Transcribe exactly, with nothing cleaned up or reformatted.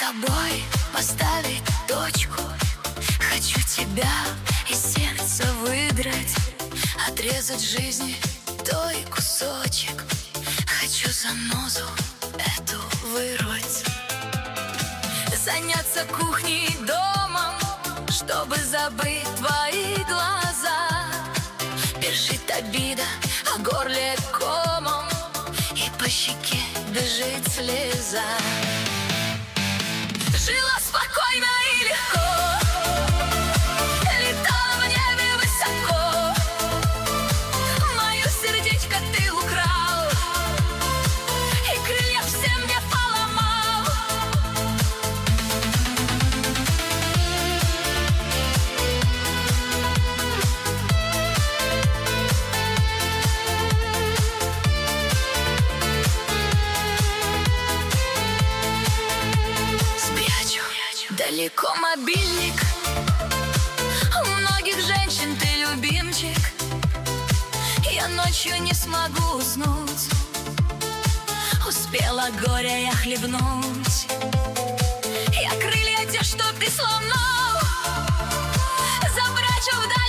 тобой поставить точку. Хочу тебя из сердца выдрать, отрезать жизни той кусочек. Хочу занозу эту вырвать, заняться кухней, домом, чтобы забыть твои глаза. Бежит обида, а горле комом, и по щеке бежит слеза. Жила спокойно и легко, летала в небе высоко. Мое сердечко ты украл, и крылья все мне поломал. Далеко мобильник, у многих женщин ты любимчик. Я ночью не смогу уснуть, успела горя я хлебнуть. Я крылья те, что ты сломал, забрать вдаль.